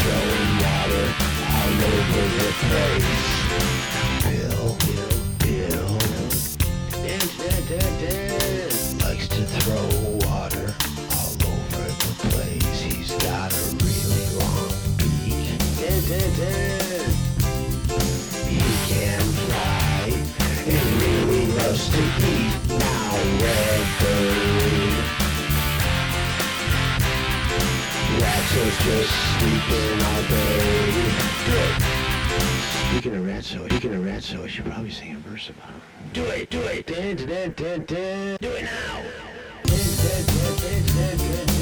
throwing water all over the place. Bill likes to throw water all over the place. He's got a really long beak. He can fly and really loves to eat. Now red bird, Ratso's just sleeping all day. Good. Speaking of Ratso, I should probably sing a verse about him. Do it. Do it now.